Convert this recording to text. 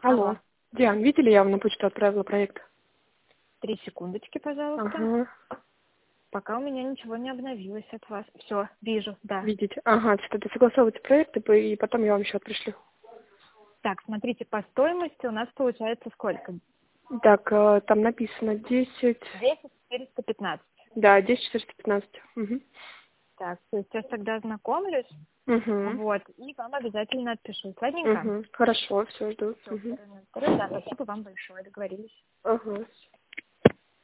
Алло. Алло. Диан, видели, я вам на почту отправила проект? 3 секундочки, пожалуйста. Ага. Пока у меня ничего не обновилось от вас. Все, вижу, да. Видите? Ага, что-то согласовывайте проекты, и потом я вам счет пришлю. Так, смотрите, по стоимости у нас получается сколько? Так, там написано 10. 10 415. Да, 10 415. Угу. Так, то есть сейчас тогда ознакомлюсь, Угу. вот, и вам обязательно отпишу. Ладненько? Угу. Хорошо, все, жду. Все, Угу. да, спасибо вам большое, договорились. Ага.